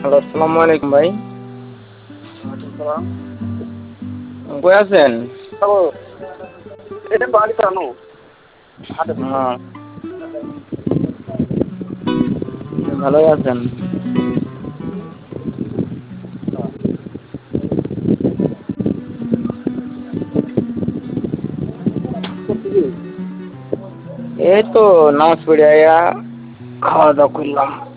Hello, আসসালামু আলাইকুম ভাই। ওয়ালাইকুম সালাম। কই আছেন? হ্যালো, এটা বাড়িতে আনো হাটে বসে। হ্যাঁ, ভালোই আছেন? করছি কি? এই তো নামাজ পড়ে আইয়া খাওয়া দাওয়া করলাম।